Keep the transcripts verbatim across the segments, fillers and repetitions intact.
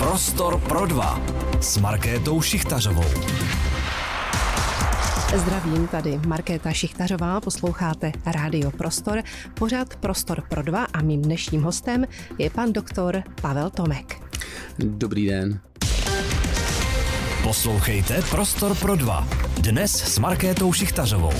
Prostor pro dva s Markétou Šichtařovou. Zdravím, tady Markéta Šichtařová, posloucháte Rádio Prostor, pořad Prostor pro dva a mým dnešním hostem je pan doktor Pavel Tomek. Dobrý den. Poslouchejte Prostor pro dva. Dnes s Markétou Šichtařovou.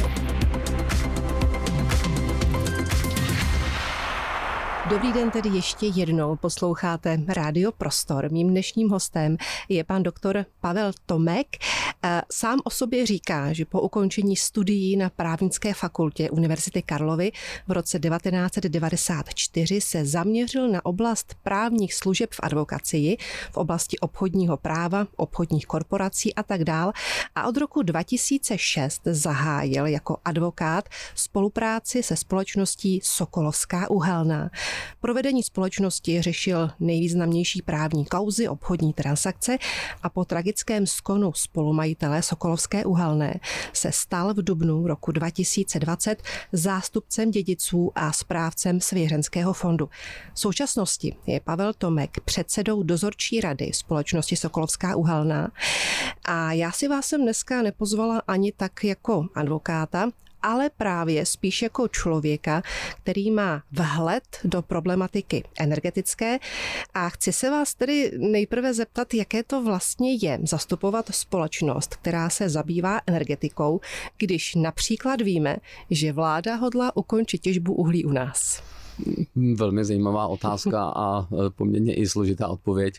Dobrý den tedy ještě jednou, posloucháte Rádio Prostor. Mým dnešním hostem je pan doktor Pavel Tomek. Sám o sobě říká, že po ukončení studií na Právnické fakultě Univerzity Karlovy v roce devatenáct set devadesát čtyři se zaměřil na oblast právních služeb v advokacii, v oblasti obchodního práva, obchodních korporací a tak dál. A od roku dva tisíce šest zahájil jako advokát spolupráci se společností Sokolovská uhelná. Pro vedení společnosti řešil nejvýznamnější právní kauzy, obchodní transakce a po tragickém skonu spolumajitele Sokolovské uhelné se stal v dubnu roku dva tisíce dvacet zástupcem dědiců a správcem svěřenského fondu. V současnosti je Pavel Tomek předsedou dozorčí rady společnosti Sokolovská uhelná a já si vás sem dneska nepozvala ani tak jako advokáta, ale právě spíš jako člověka, který má vhled do problematiky energetické. A chci se vás tedy nejprve zeptat, jaké to vlastně je zastupovat společnost, která se zabývá energetikou, když například víme, že vláda hodlá ukončit těžbu uhlí u nás. Velmi zajímavá otázka a poměrně i složitá odpověď.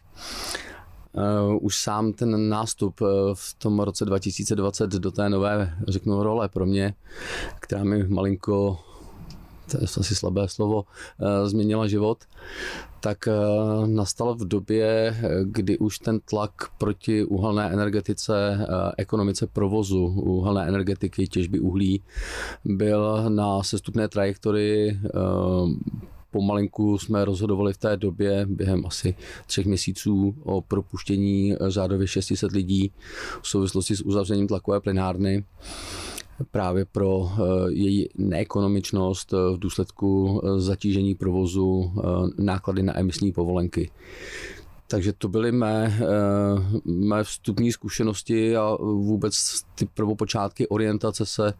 Uh, už sám ten nástup uh, v tom roce dva tisíce dvacet do té nové, řeknu, role pro mě, která mi malinko, to je asi slabé slovo, uh, změnila život, tak uh, nastal v době, kdy už ten tlak proti uhelné energetice, uh, ekonomice provozu uhelné energetiky, těžby uhlí byl na sestupné trajektorii. uh, Pomalinku jsme rozhodovali v té době během asi třech měsíců o propuštění řádově šest set lidí v souvislosti s uzavřením tlakové plynárny právě pro její neekonomičnost v důsledku zatížení provozu, náklady na emisní povolenky. Takže to byly mé, mé vstupní zkušenosti a vůbec ty prvopočátky orientace se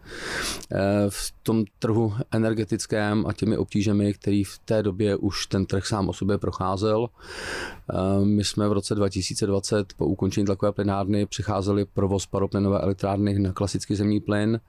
v tom trhu energetickém a těmi obtížemi, který v té době už ten trh sám o sobě procházel. My jsme v roce dva tisíce dvacet po ukončení tlakové plynárny přicházeli provoz paroplynové elektrárny na klasický zemní plyn.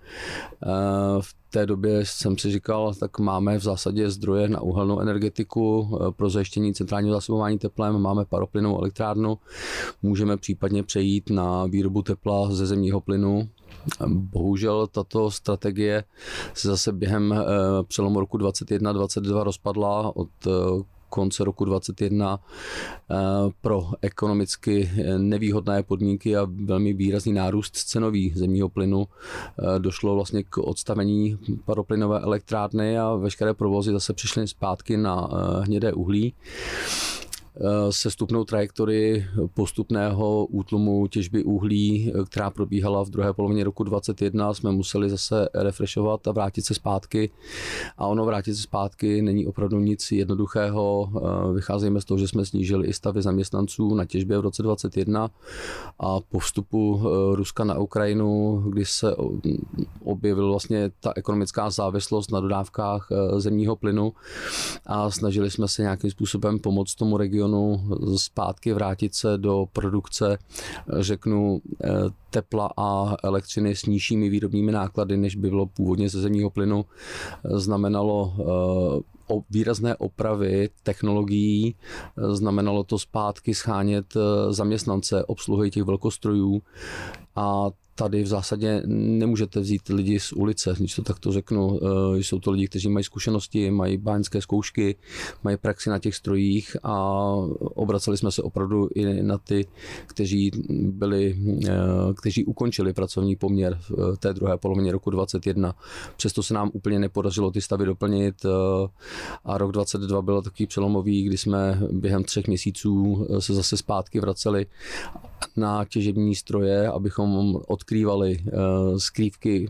V té době jsem si říkal, tak máme v zásadě zdroje na uhelnou energetiku pro zajištění centrálního zásobování teplem, máme paroplynovou elektrárnu, můžeme případně přejít na výrobu tepla ze zemního plynu. Bohužel tato strategie se zase během přelomu roku dvacet jedna dvacet dva rozpadla od konce roku dvacet jedna pro ekonomicky nevýhodné podmínky a velmi výrazný nárůst cenový zemního plynu došlo vlastně k odstavení paroplynové elektrárny a veškeré provozy zase přišly zpátky na hnědé uhlí. Sestupnou trajektorii postupného útlumu těžby uhlí, která probíhala v druhé polovině roku dvacet jedna, jsme museli zase refreshovat a vrátit se zpátky. A ono vrátit se zpátky není opravdu nic jednoduchého. Vycházejme z toho, že jsme snížili i stavy zaměstnanců na těžbě v roce dvacet jedna a po vstupu Ruska na Ukrajinu, kdy se objevila vlastně ta ekonomická závislost na dodávkách zemního plynu a snažili jsme se nějakým způsobem pomoct tomu regionu zpátky vrátit se do produkce, řeknu, tepla a elektřiny s nižšími výrobními náklady, než by bylo původně ze zemního plynu. Znamenalo výrazné opravy technologií, znamenalo to zpátky schánět zaměstnance, obsluhy těch velkostrojů a tady v zásadě nemůžete vzít lidi z ulice, když to takto řeknu. Jsou to lidi, kteří mají zkušenosti, mají báňské zkoušky, mají praxi na těch strojích a obraceli jsme se opravdu i na ty, kteří byli, kteří ukončili pracovní poměr v té druhé polovině roku dvacet jedna. Přesto se nám úplně nepodařilo ty stavy doplnit a rok dvacet dva byl takový přelomový, kdy jsme během třech měsíců se zase zpátky vraceli na těžební stroje, abychom odkrývali skrývky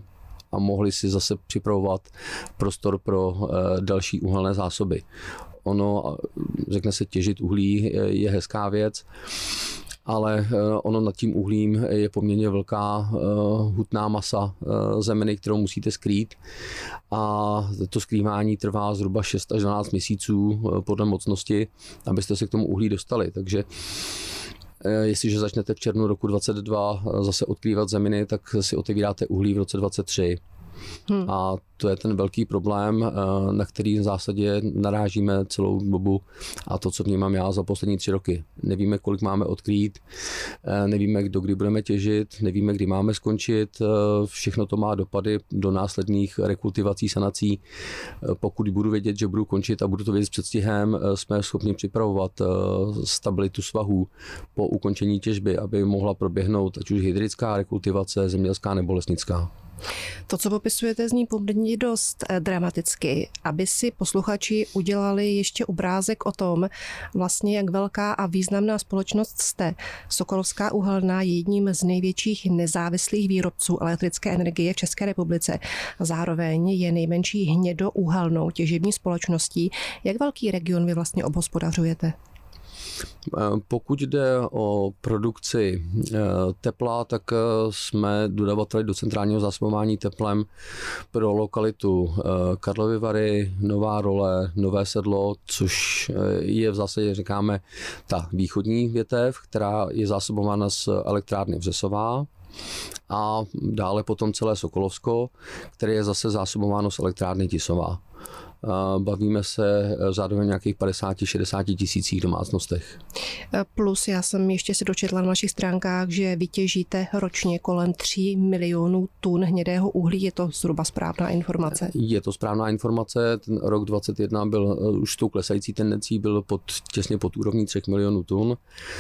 a mohli si zase připravovat prostor pro další uhelné zásoby. Ono, řekne se, těžit uhlí je hezká věc, ale ono nad tím uhlím je poměrně velká hutná masa zeminy, kterou musíte skrýt, a to skrývání trvá zhruba šest až dvanáct měsíců podle mocnosti, abyste se k tomu uhlí dostali. Takže jestliže začnete v červnu roku dvacet dva zase odkrývat zeminy, tak si otevíráte uhlí v roce dvacet tři. Hmm. A to je ten velký problém, na který v zásadě narážíme celou dobu, a to, co vnímám já za poslední tři roky. Nevíme, kolik máme odkrýt, nevíme, do kdy budeme těžit, nevíme, kdy máme skončit. Všechno to má dopady do následných rekultivací, sanací. Pokud budu vědět, že budu končit a budu to vědět s předstihem, jsme schopni připravovat stabilitu svahů po ukončení těžby, aby mohla proběhnout ať už hydrická rekultivace, zemědělská nebo lesnická. To, co popisujete, zní poměrně dost dramaticky, aby si posluchači udělali ještě obrázek o tom, vlastně jak velká a významná společnost jste. Sokolovská uhelná je jedním z největších nezávislých výrobců elektrické energie v České republice. Zároveň je nejmenší hnědouhelnou těžební společností. Jak velký region vy vlastně obhospodařujete? Pokud jde o produkci tepla, tak jsme dodavateli do centrálního zásobování teplem pro lokalitu Karlovy Vary, Nová Role, Nové Sedlo, což je v zásadě, říkáme, ta východní větev, která je zásobována z elektrárny Vřesová. A dále potom celé Sokolovsko, které je zase zásobováno z elektrárny Tisová. Bavíme se zároveň nějakých padesát až šedesát tisících domácnostech. Plus já jsem ještě si dočetla na našich stránkách, že vytěžíte ročně kolem tří milionů tun hnědého uhlí. Je to zhruba správná informace? Je to správná informace. Ten rok dvacet jedna byl už s tou klesající tendencí, byl pod, těsně pod úrovní třech milionů tun.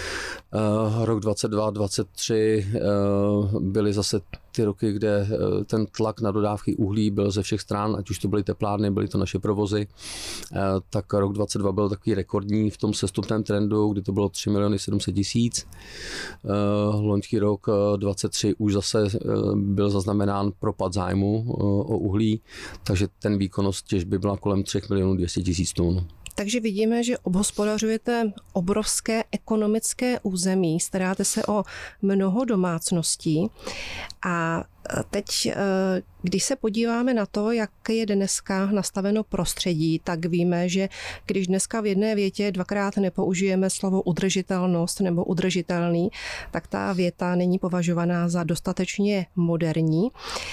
Rok dvacet dva dvacet tři byly zase ty roky, kde ten tlak na dodávky uhlí byl ze všech stran, ať už to byly teplárny, byly to naše provozy, tak rok dvacet dva byl takový rekordní v tom sestupném trendu, kdy to bylo tři miliony sedm set tisíc. Loňský rok dvacet tři už zase byl zaznamenán propad zájmu o uhlí, takže ten výkonnost těžby byla kolem tři miliony dvě stě tisíc tun. Takže vidíme, že obhospodařujete obrovské ekonomické území, staráte se o mnoho domácností a teď, když se podíváme na to, jak je dneska nastaveno prostředí, tak víme, že když dneska v jedné větě dvakrát nepoužijeme slovo udržitelnost nebo udržitelný, tak ta věta není považovaná za dostatečně moderní.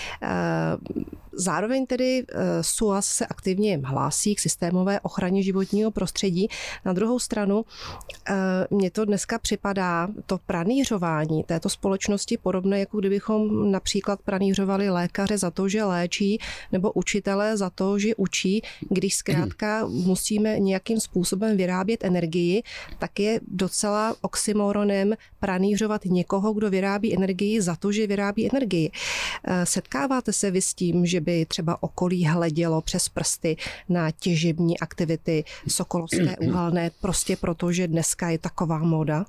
Zároveň tedy S U A S se aktivně hlásí k systémové ochraně životního prostředí. Na druhou stranu mně to dneska připadá, to pranýřování této společnosti podobné, jako kdybychom například pranýřovali lékaře za to, že léčí, nebo učitele za to, že učí. Když zkrátka musíme nějakým způsobem vyrábět energii, tak je docela oxymoronem pranýřovat někoho, kdo vyrábí energii za to, že vyrábí energii. Setkáváte se vy s tím, že by třeba okolí hledělo přes prsty na těžební aktivity Sokolovské uhelné, prostě proto, že dneska je taková móda?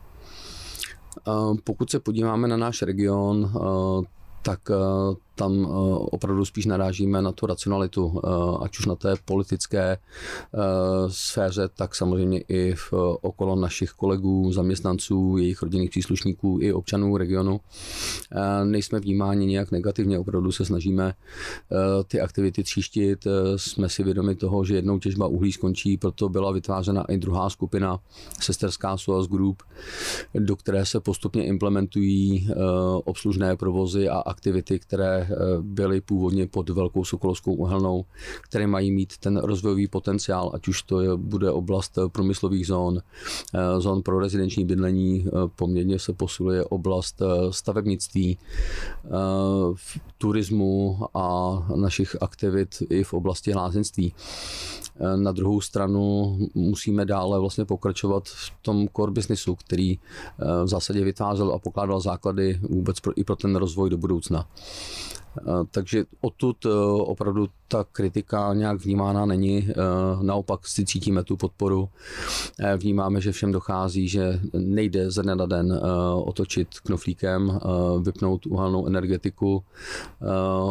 Pokud se podíváme na náš region, tak tam opravdu spíš narážíme na tu racionalitu, ať už na té politické sféře, tak samozřejmě i v okolo našich kolegů, zaměstnanců, jejich rodinných příslušníků i občanů regionu. Nejsme vnímáni nějak negativně, opravdu se snažíme ty aktivity tříštit. Jsme si vědomi toho, že jednou těžba uhlí skončí, proto byla vytvářena i druhá skupina, sesterská S U A S Group, do které se postupně implementují obslužné provozy a aktivity, které byly původně pod Velkou Sokolovskou uhelnou, které mají mít ten rozvojový potenciál, ať už to je, bude oblast průmyslových zón, zón pro rezidenční bydlení, poměrně se posiluje oblast stavebnictví, turismu a našich aktivit i v oblasti lázeňství. Na druhou stranu musíme dále vlastně pokračovat v tom core businessu, který v zásadě vytvářel a pokládal základy vůbec pro, i pro ten rozvoj do budoucna. Takže odtud opravdu ta kritika nějak vnímána není, naopak si cítíme tu podporu. Vnímáme, že všem dochází, že nejde ze dne na den otočit knoflíkem, vypnout uhelnou energetiku.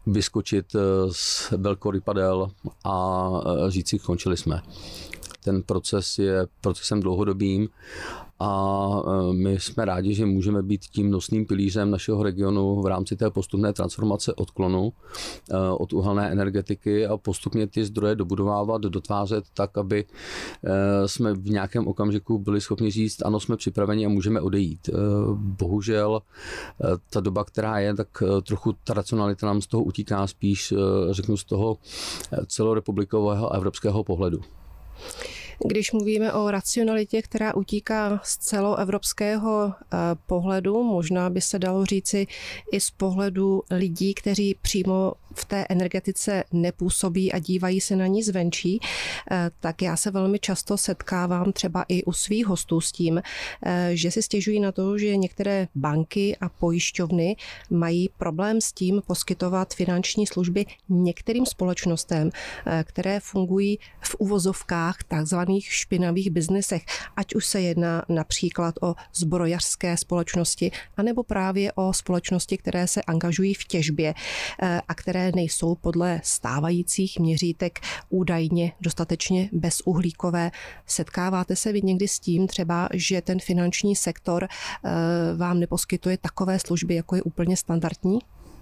vyskočit z velkorypadel a říct si, končili jsme. Ten proces je procesem dlouhodobým a my jsme rádi, že můžeme být tím nosným pilířem našeho regionu v rámci té postupné transformace odklonu od uhelné energetiky a postupně ty zdroje dobudovávat, dotvářet tak, aby jsme v nějakém okamžiku byli schopni říct, ano, jsme připraveni a můžeme odejít. Bohužel ta doba, která je, tak trochu ta racionalita nám z toho utíká spíš, řeknu, z toho celorepublikového a evropského pohledu. Když mluvíme o racionalitě, která utíká z celoevropského pohledu, možná by se dalo říci i z pohledu lidí, kteří přímo v té energetice nepůsobí a dívají se na ní zvenčí, tak já se velmi často setkávám třeba i u svých hostů s tím, že si stěžují na to, že některé banky a pojišťovny mají problém s tím poskytovat finanční služby některým společnostem, které fungují v uvozovkách takzvaných špinavých biznesech, ať už se jedná například o zbrojařské společnosti, anebo právě o společnosti, které se angažují v těžbě a které nejsou podle stávajících měřítek údajně dostatečně bezuhlíkové. Setkáváte se vy někdy s tím třeba, že ten finanční sektor vám neposkytuje takové služby, jako je úplně standardní?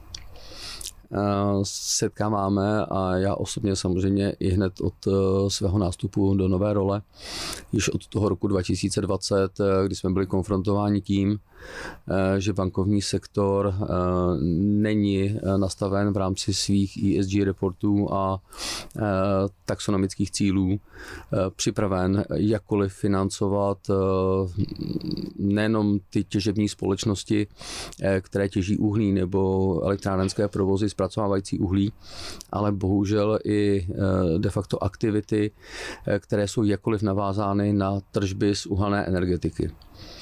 Setkáváme a já osobně samozřejmě i hned od svého nástupu do nové role, již od toho roku dva tisíce dvacet, kdy jsme byli konfrontováni tím, že bankovní sektor není nastaven v rámci svých E S G reportů a taxonomických cílů připraven jakkoliv financovat nejenom ty těžební společnosti, které těží uhlí nebo elektrárenské provozy zpracovávající uhlí, ale bohužel i de facto aktivity, které jsou jakkoliv navázány na tržby z uhelné energetiky.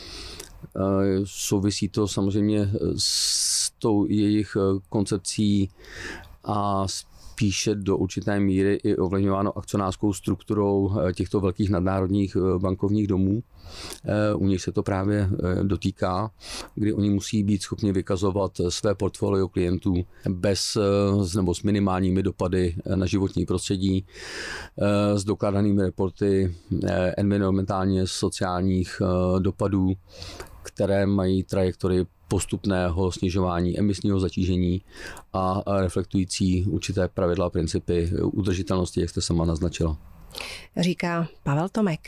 Souvisí to samozřejmě s tou jejich koncepcí a spíše do určité míry i ovlivňováno akcionářskou strukturou těchto velkých nadnárodních bankovních domů. U nich se to právě dotýká, kdy oni musí být schopni vykazovat své portfolio klientů bez nebo s minimálními dopady na životní prostředí, s dokládanými reporty environmentálně sociálních dopadů, které mají trajektorii postupného snižování emisního zatížení a reflektující určité pravidla a principy udržitelnosti, jak jste sama naznačila. Říká Pavel Tomek.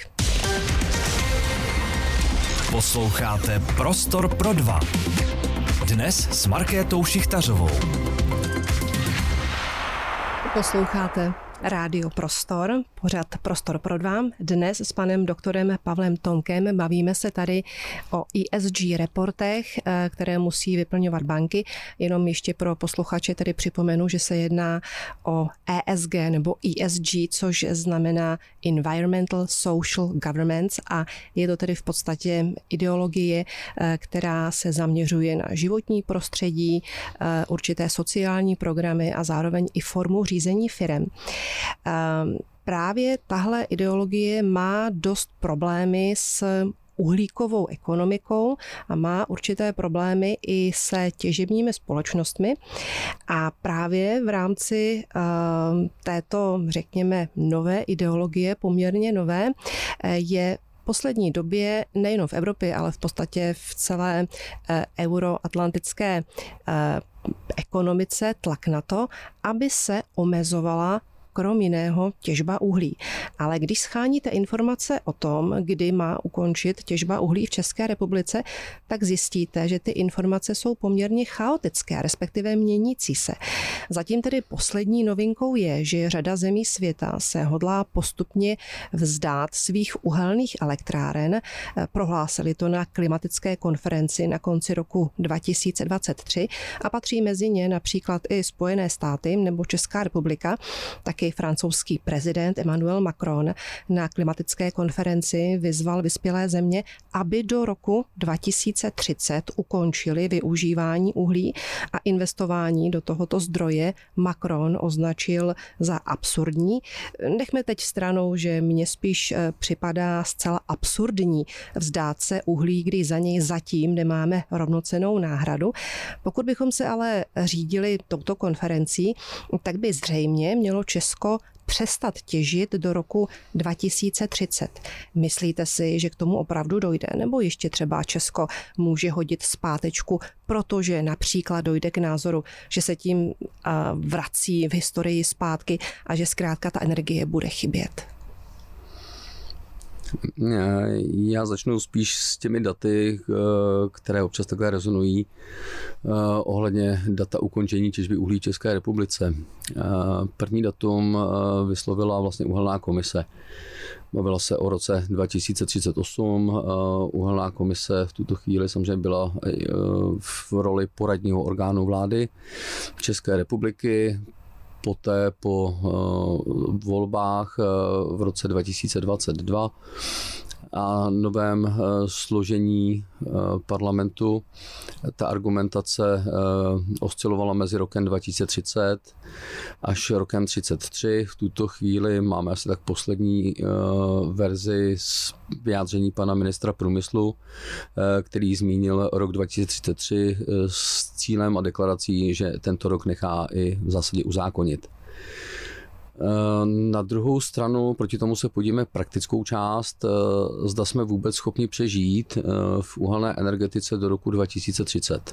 Posloucháte Prostor pro dva. Dnes s Markétou Šichtařovou. Posloucháte Rádio Prostor, pořad Prostor pro dva. Dnes s panem doktorem Pavlem Tomkem bavíme se tady o E S G reportech, které musí vyplňovat banky. Jenom ještě pro posluchače tedy připomenu, že se jedná o E S G nebo E S G, což znamená Environmental Social Governance a je to tedy v podstatě ideologie, která se zaměřuje na životní prostředí, určité sociální programy a zároveň i formu řízení firem. Právě tahle ideologie má dost problémy s uhlíkovou ekonomikou a má určité problémy i se těžebními společnostmi. A právě v rámci uh, této, řekněme, nové ideologie, poměrně nové, je v poslední době nejen v Evropě, ale v podstatě v celé uh, euroatlantické uh, ekonomice tlak na to, aby se omezovala krom jiného těžba uhlí. Ale když scháníte informace o tom, kdy má ukončit těžba uhlí v České republice, tak zjistíte, že ty informace jsou poměrně chaotické, respektive měnící se. Zatím tedy poslední novinkou je, že řada zemí světa se hodlá postupně vzdát svých uhelných elektráren. Prohlásili to na klimatické konferenci na konci roku dva tisíce dvacet tři a patří mezi ně například i Spojené státy nebo Česká republika. Taky taky francouzský prezident Emmanuel Macron na klimatické konferenci vyzval vyspělé země, aby do roku dva tisíce třicet ukončili využívání uhlí a investování do tohoto zdroje Macron označil za absurdní. Nechme teď stranou, že mně spíš připadá zcela absurdní vzdát se uhlí, když za něj zatím nemáme rovnocennou náhradu. Pokud bychom se ale řídili touto konferencí, tak by zřejmě mělo Česko přestat těžit do roku dva tisíce třicet. Myslíte si, že k tomu opravdu dojde? Nebo ještě třeba Česko může hodit zpátečku, protože například dojde k názoru, že se tím vrací v historii zpátky a že zkrátka ta energie bude chybět? Já začnu spíš s těmi daty, které občas takhle rezonují ohledně data ukončení těžby uhlí v České republice. První datum vyslovila vlastně uhelná komise. Bavila se o roce dva tisíce třicet osm. Uhelná komise v tuto chvíli samozřejmě byla v roli poradního orgánu vlády České republiky. Poté po volbách v roce dva tisíce dvacet dva a novém složení parlamentu ta argumentace oscilovala mezi rokem dva tisíce třicet až rokem třicet tři. V tuto chvíli máme asi tak poslední verzi z vyjádření pana ministra průmyslu, který zmínil rok dva tisíce třicet tři s cílem a deklarací, že tento rok nechá i v zásadě uzákonit. Na druhou stranu, proti tomu se podíme praktickou část, zda jsme vůbec schopni přežít v uhelné energetice do roku dva tisíce třicet.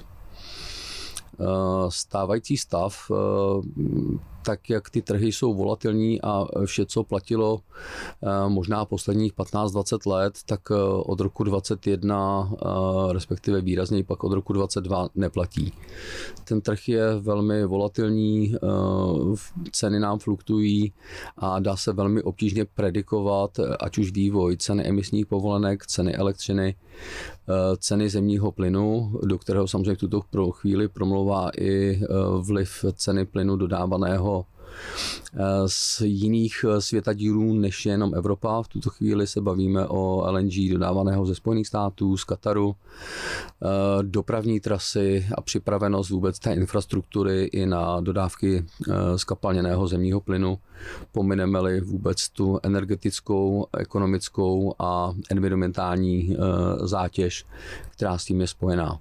Stávající stav, tak jak ty trhy jsou volatilní a vše, co platilo možná posledních patnáct dvacet let, tak od roku dvacet jedna, respektive výrazněji pak od roku dvacet dva neplatí. Ten trh je velmi volatilní, ceny nám fluktují a dá se velmi obtížně predikovat, ať už vývoj ceny emisních povolenek, ceny elektřiny, ceny zemního plynu, do kterého samozřejmě v tuto chvíli promlouvá i vliv ceny plynu dodávaného z jiných světadílů než jenom Evropa. V tuto chvíli se bavíme o L N G dodávaného ze Spojených států, z Kataru, dopravní trasy a připravenost vůbec té infrastruktury i na dodávky zkapalněného zemního plynu. Pomineme-li vůbec tu energetickou, ekonomickou a environmentální zátěž, která s tím je spojená.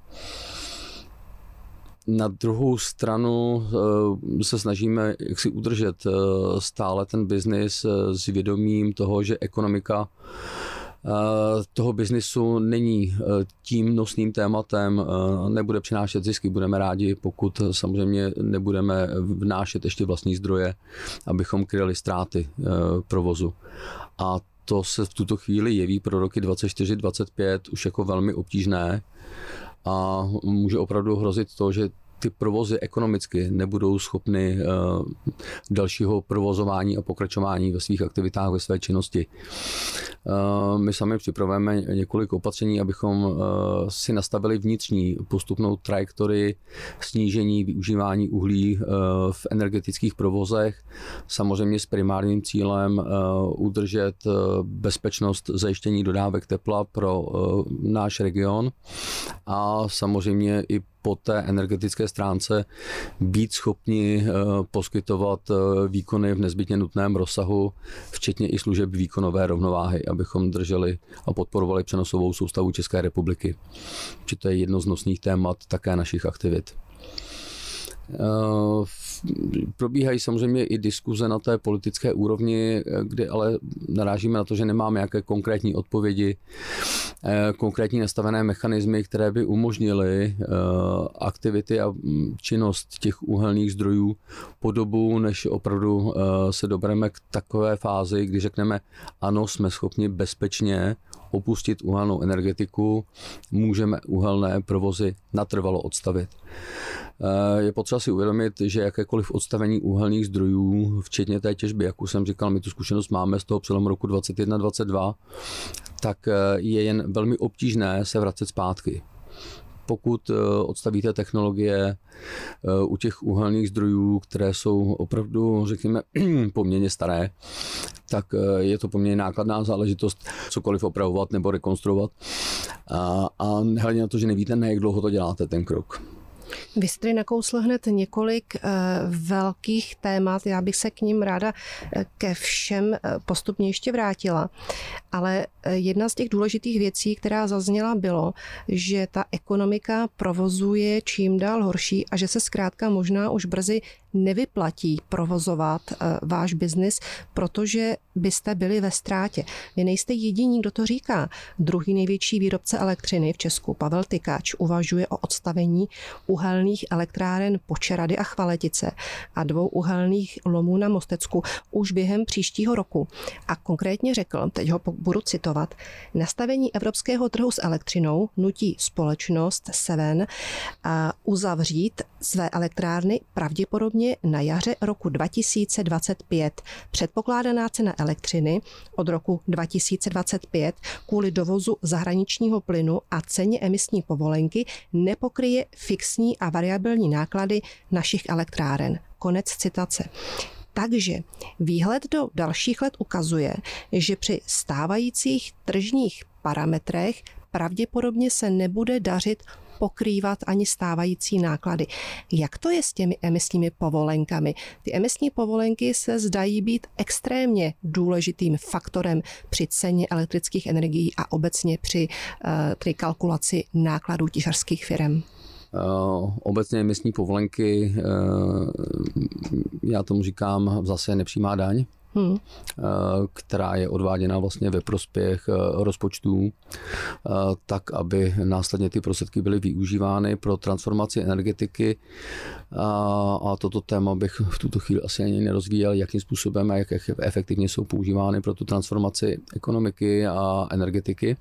Na druhou stranu se snažíme jaksi udržet stále ten biznis s vědomím toho, že ekonomika toho biznisu není tím nosným tématem, nebude přinášet zisky. Budeme rádi, pokud samozřejmě nebudeme vnášet ještě vlastní zdroje, abychom kryli ztráty provozu. A to se v tuto chvíli jeví pro roky dvacet čtyři dvacet pět už jako velmi obtížné a může opravdu hrozit to, že ty provozy ekonomicky nebudou schopny uh, dalšího provozování a pokračování ve svých aktivitách, ve své činnosti. Uh, my sami připravujeme několik opatření, abychom uh, si nastavili vnitřní postupnou trajektorii snížení využívání uhlí uh, v energetických provozech, samozřejmě s primárním cílem uh, udržet uh, bezpečnost zajištění dodávek tepla pro uh, náš region a samozřejmě i po té energetické stránce být schopni poskytovat výkony v nezbytně nutném rozsahu, včetně i služeb výkonové rovnováhy, abychom drželi a podporovali přenosovou soustavu České republiky. Či to je jedno z nosných témat také našich aktivit. Probíhají samozřejmě i diskuze na té politické úrovni, kde ale narážíme na to, že nemáme nějaké konkrétní odpovědi, konkrétní nastavené mechanismy, které by umožnily aktivity a činnost těch uhelných zdrojů po dobu, než opravdu se dobereme k takové fázi, kdy řekneme, ano, jsme schopni bezpečně opustit uhelnou energetiku, můžeme uhelné provozy natrvalo odstavit. Je potřeba si uvědomit, že jakékoliv odstavení uhelných zdrojů, včetně té těžby, jak už jsem říkal, my tu zkušenost máme z toho přelomu roku dvacet jedna dvacet dva, tak je jen velmi obtížné se vracet zpátky. pokud odstavíte technologie u těch uhelných zdrojů, které jsou opravdu, řekněme, poměrně staré, tak je to poměrně nákladná záležitost cokoliv opravovat nebo rekonstruovat. A, a hlavně na to, že nevíte, na jak dlouho to děláte ten krok. Vy jste nakousl hned několik uh, velkých témat, já bych se k ním ráda ke všem uh, postupně ještě vrátila, ale uh, jedna z těch důležitých věcí, která zazněla, bylo, že ta ekonomika provozuje čím dál horší a že se zkrátka možná už brzy nevyplatí provozovat uh, váš biznis, protože byste byli ve ztrátě. Vy nejste jediní, kdo to říká. Druhý největší výrobce elektřiny v Česku, Pavel Tykač, uvažuje o odstavení uhelných elektráren Počerady a Chvaletice a dvou uhelných lomů na Mostecku už během příštího roku. A konkrétně řekl, teď ho budu citovat, nastavení evropského trhu s elektřinou nutí společnost Seven uzavřít své elektrárny pravděpodobně na jaře roku dva tisíce dvacet pět. Předpokládaná cena elektřiny od roku dva tisíce dvacet pět kvůli dovozu zahraničního plynu a ceně emisní povolenky nepokryje fixní a variabilní náklady našich elektráren. Konec citace. Takže výhled do dalších let ukazuje, že při stávajících tržních parametrech pravděpodobně se nebude dařit pokrývat ani stávající náklady. Jak to je s těmi emisními povolenkami? Ty emisní povolenky se zdají být extrémně důležitým faktorem při ceně elektrických energií a obecně při uh, kalkulaci nákladů těžařských firem. Uh, obecně emisní povolenky, uh, já tomu říkám zase nepřímá daň, Hmm. která je odváděna vlastně ve prospěch rozpočtů, tak, aby následně ty prostředky byly využívány pro transformaci energetiky. A toto téma bych v tuto chvíli asi ani nerozvíjel, jakým způsobem a jak efektivně jsou používány pro tu transformaci ekonomiky a energetiky.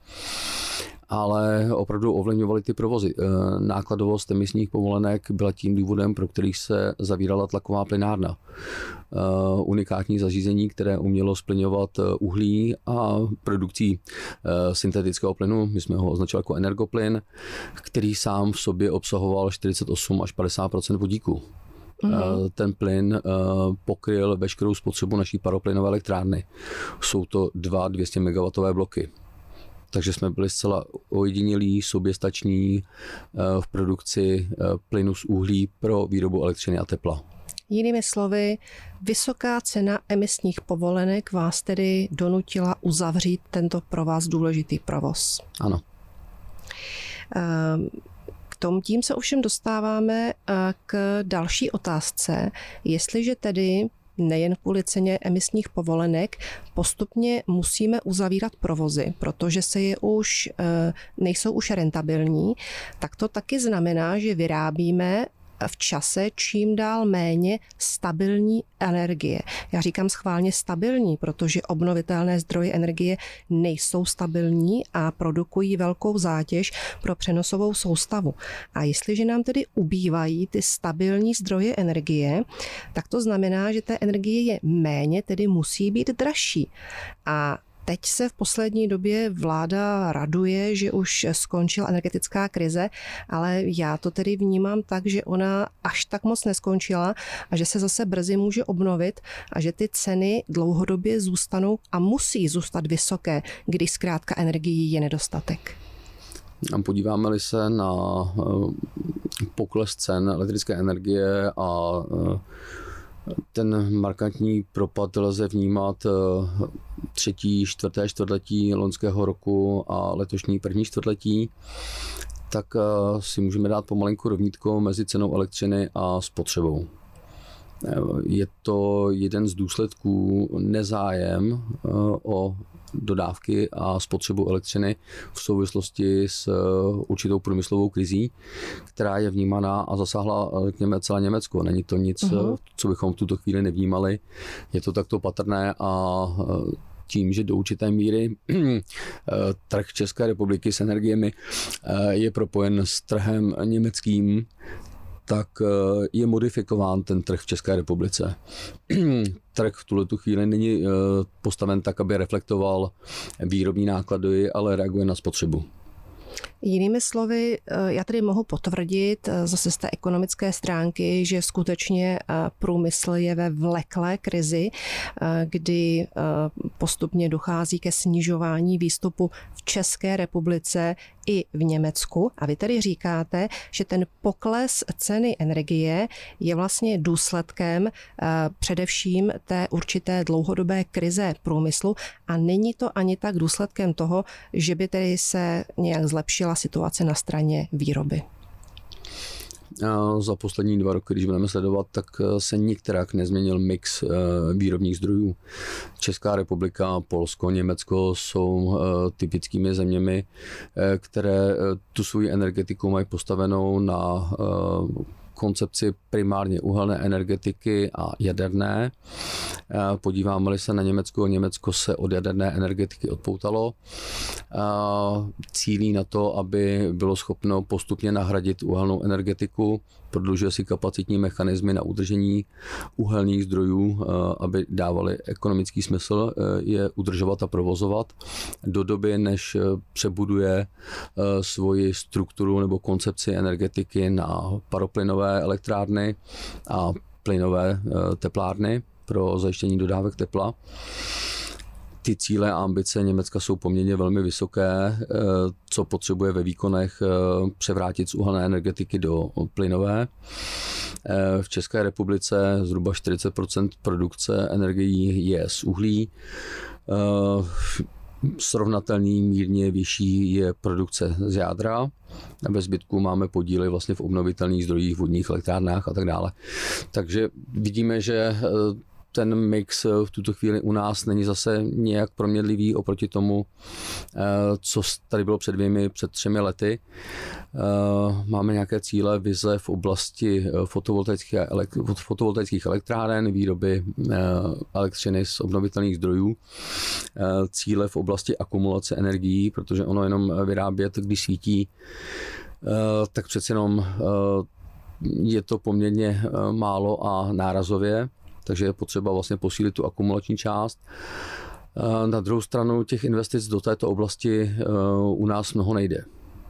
Ale opravdu ovlivňovaly ty provozy. Nákladovost emisních povolenek byla tím důvodem, pro který se zavírala tlaková plynárna. Unikátní zařízení, které umělo splyňovat uhlí a produkcí syntetického plynu, my jsme ho označili jako energoplyn, který sám v sobě obsahoval čtyřicet osm až padesát procent vodíku. Mm-hmm. Ten plyn pokryl veškerou spotřebu naší paroplynové elektrárny. Jsou to dva dvě stě megawattové bloky. Takže jsme byli zcela ojedinělí, soběstační v produkci plynu z uhlí pro výrobu elektřiny a tepla. Jinými slovy, vysoká cena emisních povolenek vás tedy donutila uzavřít tento pro vás důležitý provoz. Ano. K tomu tím se ovšem dostáváme k další otázce. Jestliže tedy nejen kvůli ceně emisních povolenek, postupně musíme uzavírat provozy, protože se je už, nejsou už rentabilní, tak to taky znamená, že vyrábíme v čase čím dál méně stabilní energie. Já říkám schválně stabilní, protože obnovitelné zdroje energie nejsou stabilní a produkují velkou zátěž pro přenosovou soustavu. A jestliže nám tedy ubývají ty stabilní zdroje energie, tak to znamená, že té energie je méně, tedy musí být dražší. A teď se v poslední době vláda raduje, že už skončila energetická krize, ale já to tedy vnímám tak, že ona až tak moc neskončila a že se zase brzy může obnovit a že ty ceny dlouhodobě zůstanou a musí zůstat vysoké, když zkrátka energií je nedostatek. Podíváme-li se na pokles cen elektrické energie a ten markantní propad lze vnímat třetí, čtvrté čtvrtletí loňského roku a letošní první čtvrtletí, tak si můžeme dát pomalinku rovnítko mezi cenou elektřiny a spotřebou. Je to jeden z důsledků nezájem o dodávky a spotřebu elektřiny v souvislosti s určitou průmyslovou krizí, která je vnímaná a zasáhla celé Německo. Není to nic, uh-huh. co bychom v tuto chvíli nevnímali. Je to takto patrné a tím, že do určité míry trh České republiky s energiemi je propojen s trhem německým, tak je modifikován ten trh v České republice. Trh v tuhletu chvíli není postaven tak, aby reflektoval výrobní náklady, ale reaguje na spotřebu. Jinými slovy, já tedy mohu potvrdit zase z té ekonomické stránky, že skutečně průmysl je ve vleklé krizi, kdy postupně dochází ke snižování výstupu v České republice i v Německu. A vy tedy říkáte, že ten pokles ceny energie je vlastně důsledkem především té určité dlouhodobé krize průmyslu a není to ani tak důsledkem toho, že by tedy se nějak zlepšila situace na straně výroby. Za poslední dva roky, když budeme sledovat, tak se nikterak nezměnil mix výrobních zdrojů. Česká republika, Polsko, Německo jsou typickými zeměmi, které tu svou energetiku mají postavenou na koncepci primárně uhelné energetiky a jaderné. Podíváme-li se na Německo, Německo se od jaderné energetiky odpoutalo. Cílí na to, aby bylo schopno postupně nahradit uhelnou energetiku, prodlužuje si kapacitní mechanismy na udržení uhelných zdrojů, aby dávaly ekonomický smysl je udržovat a provozovat do doby, než přebuduje svoji strukturu nebo koncepci energetiky na paroplynové elektrárny a plynové teplárny pro zajištění dodávek tepla. Ty cíle a ambice Německa jsou poměrně velmi vysoké, co potřebuje ve výkonech převrátit z uhelné energetiky do plynové. V České republice zhruba čtyřicet procent produkce energií je z uhlí. Srovnatelný mírně vyšší je produkce z jádra. Ve zbytku máme podíly vlastně v obnovitelných zdrojích, vodních elektrárnách a tak dále. Takže vidíme, že ten mix v tuto chvíli u nás není zase nějak proměnlivý oproti tomu, co tady bylo před dvěmi, před třemi lety. Máme nějaké cíle, vize v oblasti fotovoltaických, fotovoltaických elektráren, výroby elektřiny z obnovitelných zdrojů, cíle v oblasti akumulace energií, protože ono jenom vyrábět, když svítí, tak přeci jenom je to poměrně málo a nárazově. Takže je potřeba vlastně posílit tu akumulační část. Na druhou stranu těch investic do této oblasti u nás mnoho nejde.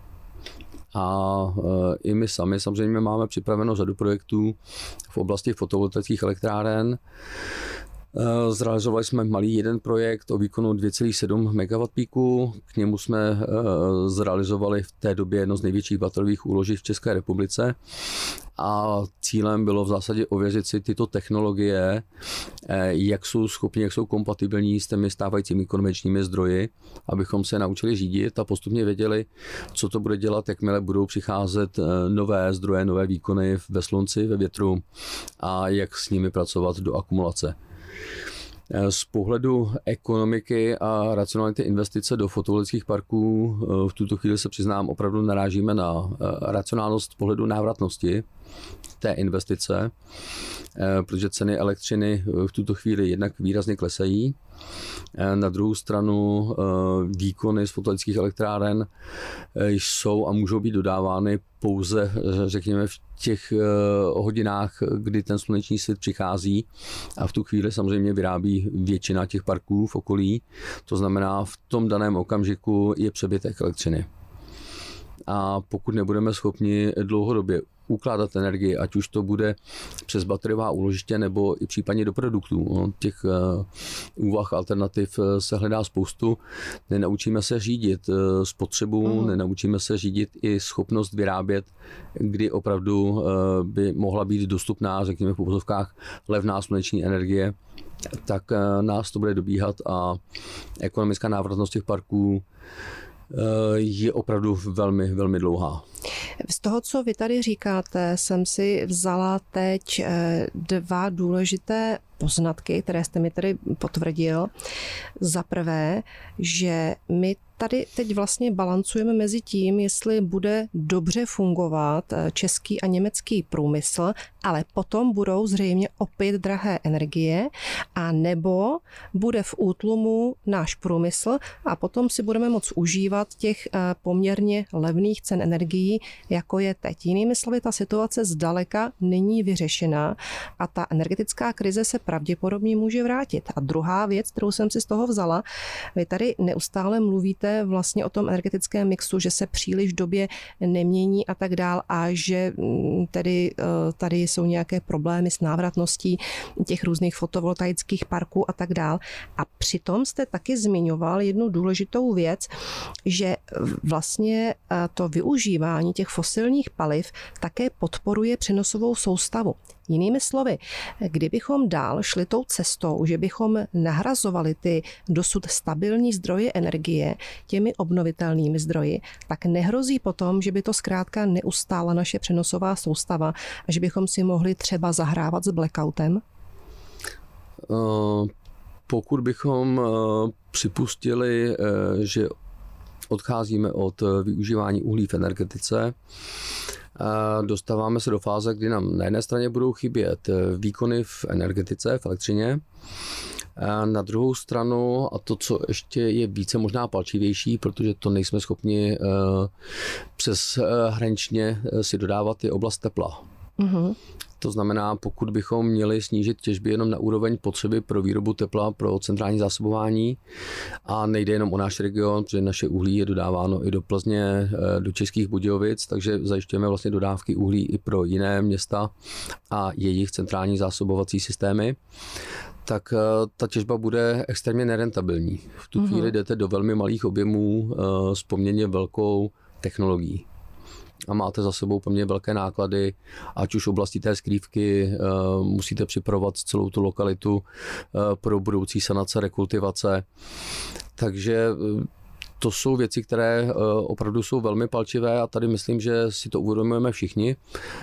A i my sami samozřejmě máme připraveno řadu projektů v oblasti fotovoltaických elektráren. Zrealizovali jsme malý jeden projekt o výkonu dvě celá sedm megawattpíku. K němu jsme zrealizovali v té době jedno z největších bateriových úložišť v České republice. A cílem bylo v zásadě ověřit si tyto technologie, jak jsou schopni, jak jsou kompatibilní s těmi stávajícími konvenčními zdroji, abychom se naučili řídit a postupně věděli, co to bude dělat, jakmile budou přicházet nové zdroje, nové výkony ve slunci, ve větru a jak s nimi pracovat do akumulace. Z pohledu ekonomiky a racionality investice do fotovoltaických parků v tuto chvíli se přiznám, opravdu narážíme na racionálnost z pohledu návratnosti té investice, protože ceny elektřiny v tuto chvíli jednak výrazně klesají. Na druhou stranu výkony z fotovoltaických elektráren jsou a můžou být dodávány pouze, řekněme, v těch hodinách, kdy ten sluneční svit přichází a v tu chvíli samozřejmě vyrábí většina těch parků v okolí. To znamená, v tom daném okamžiku je přebytek elektřiny. A pokud nebudeme schopni dlouhodobě ukládat energii, ať už to bude přes bateriová úložiště nebo i případně do produktů. No, těch uh, úvah alternativ se hledá spoustu. Nenaučíme se řídit uh, spotřebu, uh-huh. nenaučíme se řídit i schopnost vyrábět, kdy opravdu uh, by mohla být dostupná, řekněme v uvozovkách, levná sluneční energie, tak uh, nás to bude dobíhat a ekonomická návratnost těch parků je opravdu velmi, velmi dlouhá. Z toho, co vy tady říkáte, jsem si vzala teď dva důležité poznatky, které jste mi tady potvrdil. Za prvé, že my tady teď vlastně balancujeme mezi tím, jestli bude dobře fungovat český a německý průmysl, ale potom budou zřejmě opět drahé energie, a nebo bude v útlumu náš průmysl a potom si budeme moct užívat těch poměrně levných cen energií, jako je teď. Jinými slovy, ta situace zdaleka není vyřešená a ta energetická krize se pravděpodobně může vrátit. A druhá věc, kterou jsem si z toho vzala, vy tady neustále mluvíte vlastně o tom energetickém mixu, že se příliš v době nemění a tak dál a že tedy tady jsou nějaké problémy s návratností těch různých fotovoltaických parků a tak dál. A přitom jste taky zmiňoval jednu důležitou věc, že vlastně to využívání těch fosilních paliv také podporuje přenosovou soustavu. Jinými slovy, kdybychom dál šli tou cestou, že bychom nahrazovali ty dosud stabilní zdroje energie těmi obnovitelnými zdroji, tak nehrozí potom, že by to zkrátka neustála naše přenosová soustava a že bychom si mohli třeba zahrávat s blackoutem? Uh, pokud bychom uh, připustili, uh, že odcházíme od využívání uhlí v energetice, dostáváme se do fáze, kdy nám na jedné straně budou chybět výkony v energetice, v elektřině, na druhou stranu, a to, co ještě je více možná palčivější, protože to nejsme schopni přes hraničně si dodávat, je oblast tepla. Mm-hmm. To znamená, pokud bychom měli snížit těžby jenom na úroveň potřeby pro výrobu tepla, pro centrální zásobování, a nejde jenom o náš region, protože naše uhlí je dodáváno i do Plzně, do Českých Budějovic, takže zajišťujeme vlastně dodávky uhlí i pro jiné města a jejich centrální zásobovací systémy, tak ta těžba bude extrémně nerentabilní. V tu chvíli jdete do velmi malých objemů s poměrně velkou technologií. A máte za sebou poměrně velké náklady, ať už v oblasti té skrývky, musíte připravovat celou tu lokalitu pro budoucí sanace, rekultivace. Takže to jsou věci, které opravdu jsou velmi palčivé a tady myslím, že si to uvědomujeme všichni,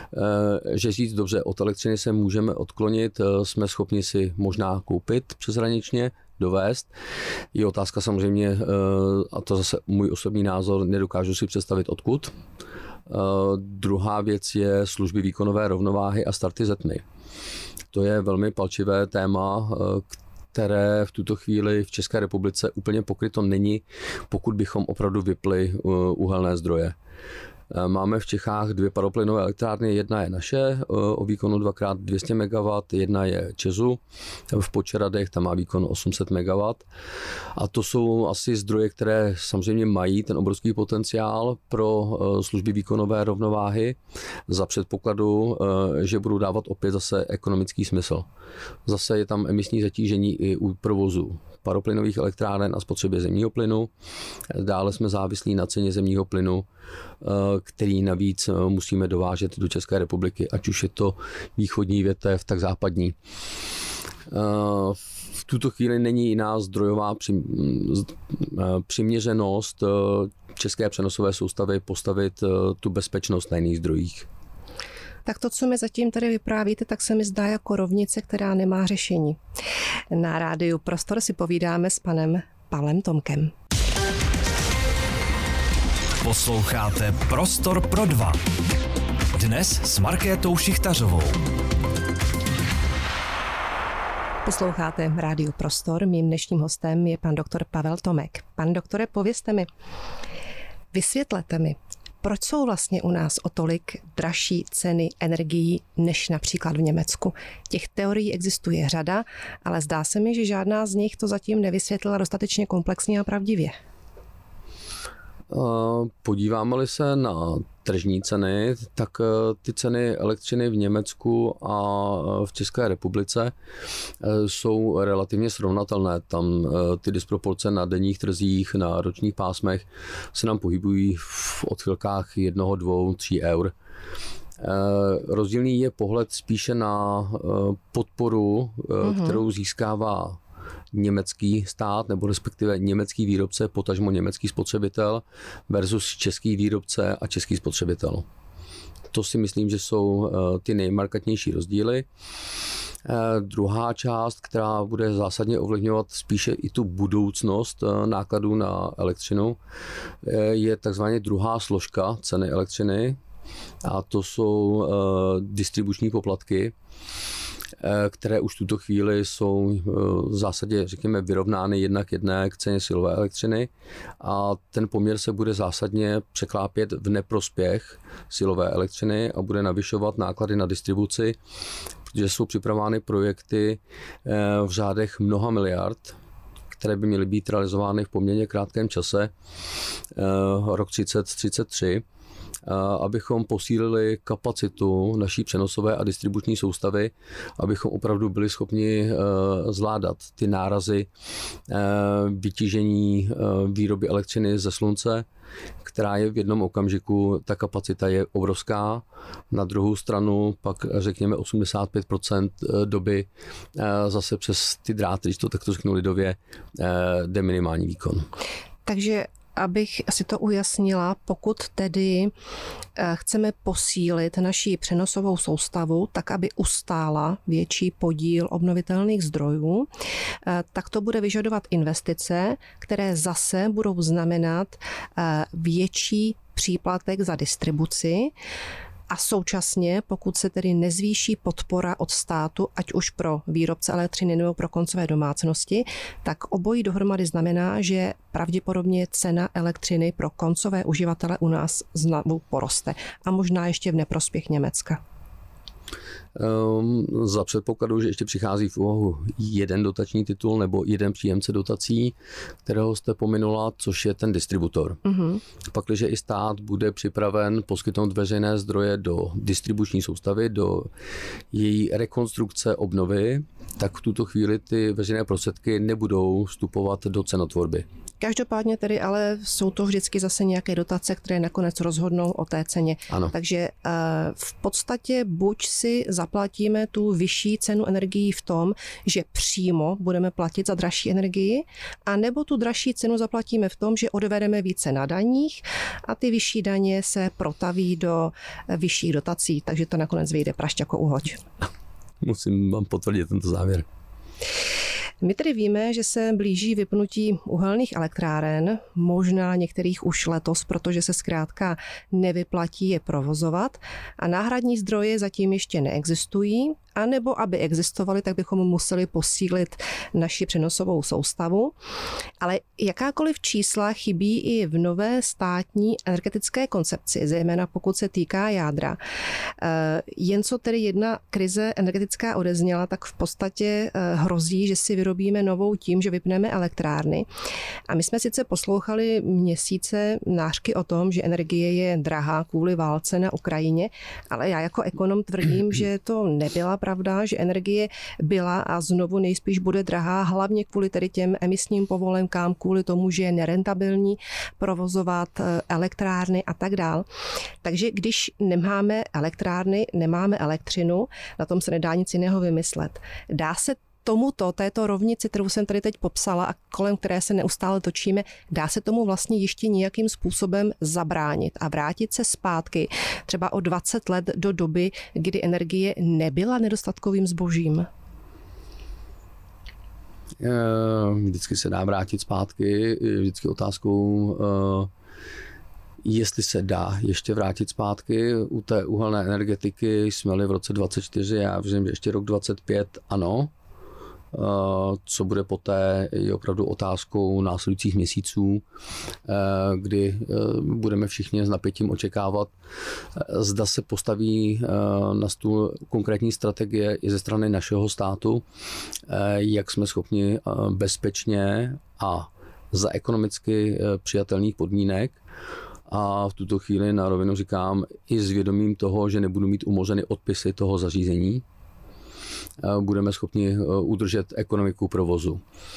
že říct dobře, od elektřiny se můžeme odklonit, jsme schopni si možná koupit přeshraničně, dovést. Je otázka samozřejmě, a to zase můj osobní názor, nedokážu si představit odkud. Uh, druhá věc je služby výkonové rovnováhy a starty ze tmy. To je velmi palčivé téma, uh, které v tuto chvíli v České republice úplně pokryto není, pokud bychom opravdu vypli uh, uhelné zdroje. Máme v Čechách dvě paroplynové elektrárny, jedna je naše o výkonu dvakrát dvě stě megawattů, jedna je ČEZu v Počeradech, tam má výkon osm set megawattů. A to jsou asi zdroje, které samozřejmě mají ten obrovský potenciál pro služby výkonové rovnováhy za předpokladu, že budou dávat opět zase ekonomický smysl. Zase je tam emisní zatížení i u provozu paroplynových elektráren a spotřebě zemního plynu. Dále jsme závislí na ceně zemního plynu, který navíc musíme dovážet do České republiky, ať už je to východní větev, tak západní. V tuto chvíli není jiná zdrojová přiměřenost české přenosové soustavy postavit tu bezpečnost na jiných zdrojích. Tak to, co mi zatím tady vyprávíte, tak se mi zdá jako rovnice, která nemá řešení. Na rádiu Prostor si povídáme s panem Pavlem Tomkem. Posloucháte Prostor pro dva. Dnes s Markétou Šichtařovou. Posloucháte Rádio Prostor. Mým dnešním hostem je pan doktor Pavel Tomek. Pan doktore, povězte mi, vysvětlete mi, proč jsou vlastně u nás o tolik dražší ceny energií než například v Německu? Těch teorií existuje řada, ale zdá se mi, že žádná z nich to zatím nevysvětlila dostatečně komplexně a pravdivě. Podíváme-li se na tržní ceny, tak ty ceny elektřiny v Německu a v České republice jsou relativně srovnatelné. Tam ty disproporce na denních trzích, na ročních pásmech se nám pohybují v odchylkách jednoho, dvou, tří eur. Rozdílný je pohled spíše na podporu, mm-hmm. kterou získává německý stát nebo respektive německý výrobce, potažmo německý spotřebitel versus český výrobce a český spotřebitel. To si myslím, že jsou ty nejmarkantnější rozdíly. Druhá část, která bude zásadně ovlivňovat spíše i tu budoucnost nákladů na elektřinu, je takzvaně druhá složka ceny elektřiny a to jsou distribuční poplatky, které už v tuto chvíli jsou v zásadě, řekněme, vyrovnány jednak jedné k ceně silové elektřiny a ten poměr se bude zásadně překlápět v neprospěch silové elektřiny a bude navyšovat náklady na distribuci, protože jsou připravovány projekty v řádech mnoha miliard, které by měly být realizovány v poměrně krátkém čase, rok třicet třicet tři, abychom posílili kapacitu naší přenosové a distribuční soustavy, abychom opravdu byli schopni zvládat ty nárazy vytížení výroby elektřiny ze slunce, která je v jednom okamžiku, ta kapacita je obrovská. Na druhou stranu pak řekněme osmdesát pět procent doby zase přes ty dráty, když to takto řeknu lidově, jde minimální výkon. Takže abych si to ujasnila, pokud tedy chceme posílit naši přenosovou soustavu, tak aby ustála větší podíl obnovitelných zdrojů, tak to bude vyžadovat investice, které zase budou znamenat větší příplatek za distribuci. A současně, pokud se tedy nezvýší podpora od státu, ať už pro výrobce elektřiny nebo pro koncové domácnosti, tak obojí dohromady znamená, že pravděpodobně cena elektřiny pro koncové uživatele u nás znovu poroste. A možná ještě v neprospěch Německa. Um, za předpokladu, že ještě přichází v úvahu jeden dotační titul nebo jeden příjemce dotací, kterého jste pominula, což je ten distributor. Uh-huh. Pakliže i stát bude připraven poskytnout veřejné zdroje do distribuční soustavy, do její rekonstrukce, obnovy, tak v tuto chvíli ty veřejné prostředky nebudou vstupovat do cenotvorby. Každopádně tedy ale jsou to vždycky zase nějaké dotace, které nakonec rozhodnou o té ceně. Ano. Takže v podstatě buď si zaplatíme tu vyšší cenu energií v tom, že přímo budeme platit za dražší energii, anebo tu dražší cenu zaplatíme v tom, že odvedeme více na daních a ty vyšší daně se protaví do vyšších dotací, takže to nakonec vyjde prašť jako uhoď. Musím vám potvrdit tento závěr. My tedy víme, že se blíží vypnutí uhelných elektráren, možná některých už letos, protože se zkrátka nevyplatí je provozovat a náhradní zdroje zatím ještě neexistují, anebo aby existovaly, tak bychom museli posílit naši přenosovou soustavu. Ale jakákoliv čísla chybí i v nové státní energetické koncepci, zejména pokud se týká jádra. Jen co tedy jedna krize energetická odezněla, tak v podstatě hrozí, že si vyrobíme novou tím, že vypneme elektrárny. A my jsme sice poslouchali měsíce nářky o tom, že energie je drahá kvůli válce na Ukrajině, ale já jako ekonom tvrdím, že to nebyla pravda, že energie byla a znovu nejspíš bude drahá, hlavně kvůli tedy těm emisním povolenkám, kvůli tomu, že je nerentabilní provozovat elektrárny a tak dál. Takže když nemáme elektrárny, nemáme elektřinu, na tom se nedá nic jiného vymyslet. Dá se tomuto, této rovnici, kterou jsem tady teď popsala a kolem které se neustále točíme, dá se tomu vlastně ještě nějakým způsobem zabránit a vrátit se zpátky třeba o dvacet let do doby, kdy energie nebyla nedostatkovým zbožím? Vždycky se dá vrátit zpátky, vždycky otázkou, jestli se dá ještě vrátit zpátky. U té uhelné energetiky jsme měli v roce dvacet čtyři, já vím, že ještě rok dvacet pět, ano. Co bude poté, je opravdu otázkou následujících měsíců, kdy budeme všichni s napětím očekávat, zda se postaví na stůl konkrétní strategie i ze strany našeho státu, jak jsme schopni bezpečně a za ekonomicky přijatelných podmínek, a v tuto chvíli na rovinu říkám i s vědomím toho, že nebudu mít umořeny odpisy toho zařízení, budeme schopni udržet ekonomiku provozu.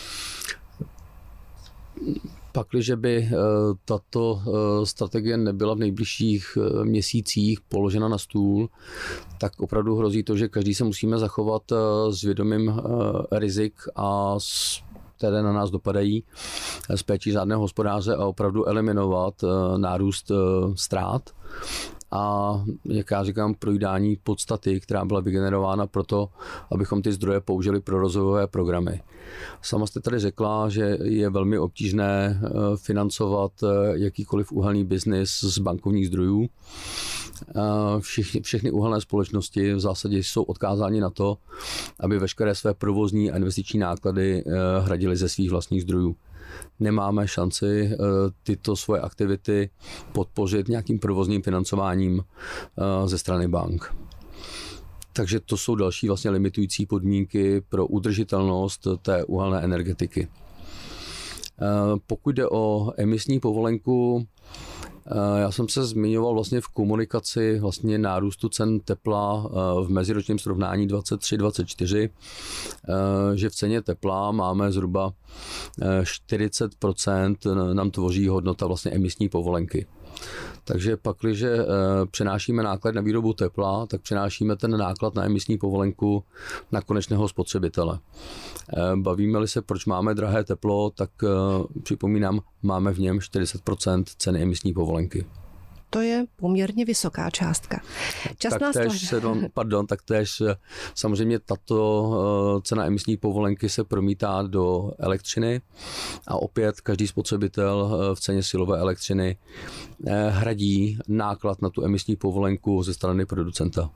Pakliže by tato strategie nebyla v nejbližších měsících položena na stůl, tak opravdu hrozí to, že každý se musíme zachovat s vědomím rizik a které na nás dopadají s péčí řádného hospodáře a opravdu eliminovat nárůst ztrát. A jak já říkám, projídání podstaty, která byla vygenerována proto, abychom ty zdroje použili pro rozvojové programy. Sama jste tady řekla, že je velmi obtížné financovat jakýkoliv uhelný biznis z bankovních zdrojů. Všichni, všechny uhelné společnosti v zásadě jsou odkázány na to, aby veškeré své provozní a investiční náklady hradily ze svých vlastních zdrojů. Nemáme šanci tyto svoje aktivity podpořit nějakým provozním financováním ze strany bank. Takže to jsou další vlastně limitující podmínky pro udržitelnost té uhelné energetiky. Pokud jde o emisní povolenku, já jsem se zmiňoval vlastně v komunikaci vlastně nárůstu cen tepla v meziročním srovnání dvacet tři dvacet čtyři, že v ceně tepla máme zhruba čtyřicet procent nám tvoří hodnota vlastně emisní povolenky. Takže pakliže přenášíme náklad na výrobu tepla, tak přenášíme ten náklad na emisní povolenku na konečného spotřebitele. Bavíme-li se, proč máme drahé teplo, tak připomínám, máme v něm čtyřicet procent ceny emisní povolenky. To je poměrně vysoká částka. Čas nás taktéž, se, pardon, taktéž samozřejmě tato cena emisní povolenky se promítá do elektřiny a opět každý spotřebitel v ceně silové elektřiny hradí náklad na tu emisní povolenku ze strany producenta.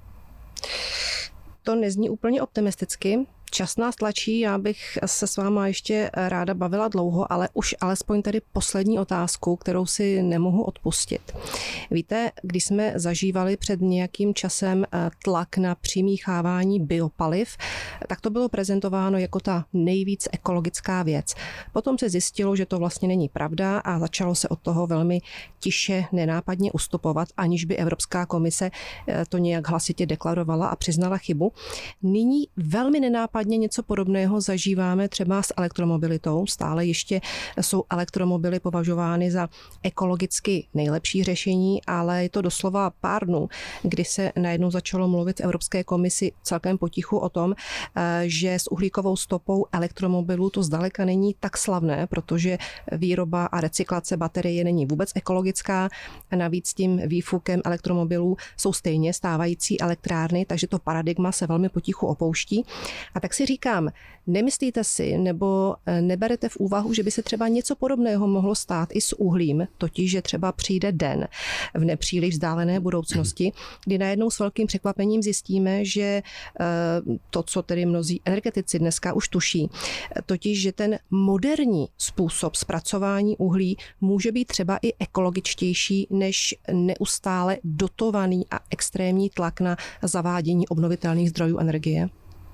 To nezní úplně optimisticky. Čas nás tlačí, já bych se s váma ještě ráda bavila dlouho, ale už alespoň tady poslední otázku, kterou si nemohu odpustit. Víte, když jsme zažívali před nějakým časem tlak na přimíchávání biopaliv, tak to bylo prezentováno jako ta nejvíc ekologická věc. Potom se zjistilo, že to vlastně není pravda a začalo se od toho velmi tiše, nenápadně ustupovat, aniž by Evropská komise to nějak hlasitě deklarovala a přiznala chybu. Nyní velmi nenápadně něco podobného zažíváme třeba s elektromobilitou. Stále ještě jsou elektromobily považovány za ekologicky nejlepší řešení, ale je to doslova pár dnů, kdy se najednou začalo mluvit v Evropské komisi celkem potichu o tom, že s uhlíkovou stopou elektromobilů to zdaleka není tak slavné, protože výroba a recyklace baterie není vůbec ekologická a navíc tím výfukem elektromobilů jsou stejně stávající elektrárny, takže to paradigma se velmi potichu opouští. A tak si říkám, nemyslíte si nebo neberete v úvahu, že by se třeba něco podobného mohlo stát i s uhlím, totiž, že třeba přijde den v nepříliš vzdálené budoucnosti, kdy najednou s velkým překvapením zjistíme, že to, co tedy mnozí energetici dneska už tuší, totiž, že ten moderní způsob zpracování uhlí může být třeba i ekologičtější než neustále dotovaný a extrémní tlak na zavádění obnovitelných zdrojů energie?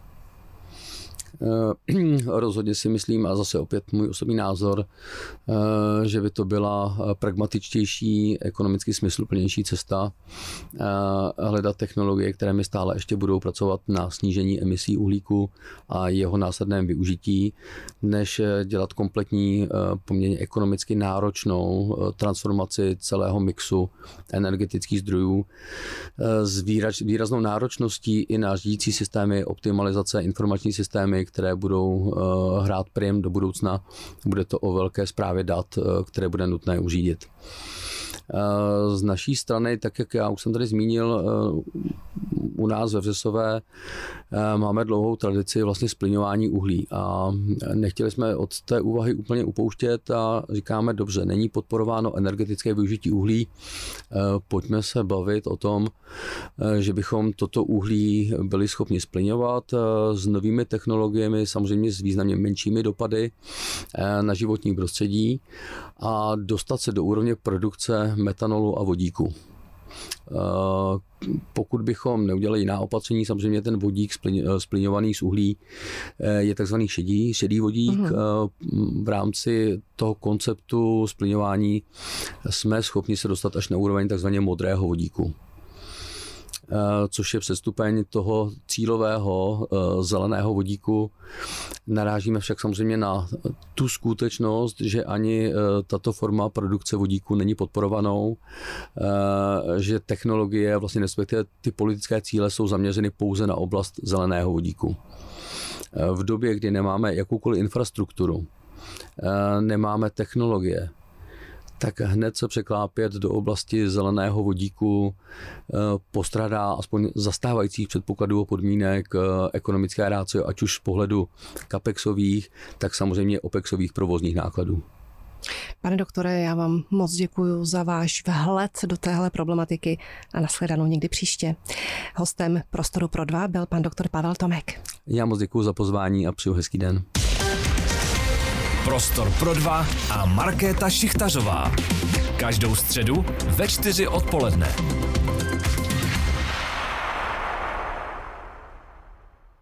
Rozhodně si myslím, a zase opět můj osobní názor, že by to byla pragmatičtější, ekonomicky smysluplnější cesta hledat technologie, které mi stále ještě budou pracovat na snížení emisí uhlíku a jeho následném využití, než dělat kompletní, poměrně ekonomicky náročnou transformaci celého mixu energetických zdrojů s výraznou náročností i na řídící systémy, optimalizace, informační systémy, které budou hrát prim do budoucna. Bude to o velké správě dat, které bude nutné uřídit. Z naší strany, tak jak já už jsem tady zmínil, u nás ve Vřesové máme dlouhou tradici vlastně splyňování uhlí a nechtěli jsme od té úvahy úplně upouštět a říkáme, dobře, není podporováno energetické využití uhlí, pojďme se bavit o tom, že bychom toto uhlí byli schopni splyňovat s novými technologiemi, samozřejmě s významně menšími dopady na životní prostředí a dostat se do úrovně produkce metanolu a vodíku. Pokud bychom neudělali jiná opatření, samozřejmě ten vodík splyňovaný z uhlí je takzvaný šedý, šedý vodík. Mm-hmm. V rámci toho konceptu splyňování jsme schopni se dostat až na úroveň takzvaně modrého vodíku, což je přestupeň toho cílového zeleného vodíku. Narážíme však samozřejmě na tu skutečnost, že ani tato forma produkce vodíku není podporovanou, že technologie, vlastně respektive ty politické cíle jsou zaměřeny pouze na oblast zeleného vodíku. V době, kdy nemáme jakoukoliv infrastrukturu, nemáme technologie, tak hned se překlápět do oblasti zeleného vodíku postrádá aspoň zastávajících předpokladů a podmínek ekonomické rácio, ať už z pohledu kapexových, tak samozřejmě opexových provozních nákladů. Pane doktore, já vám moc děkuji za váš vhled do téhle problematiky a nashledanou někdy příště. Hostem Prostoru pro dva byl pan doktor Pavel Tomek. Já moc děkuji za pozvání a přeju hezký den. Prostor pro dva a Markéta Šichtařová. Každou středu ve čtyři odpoledne.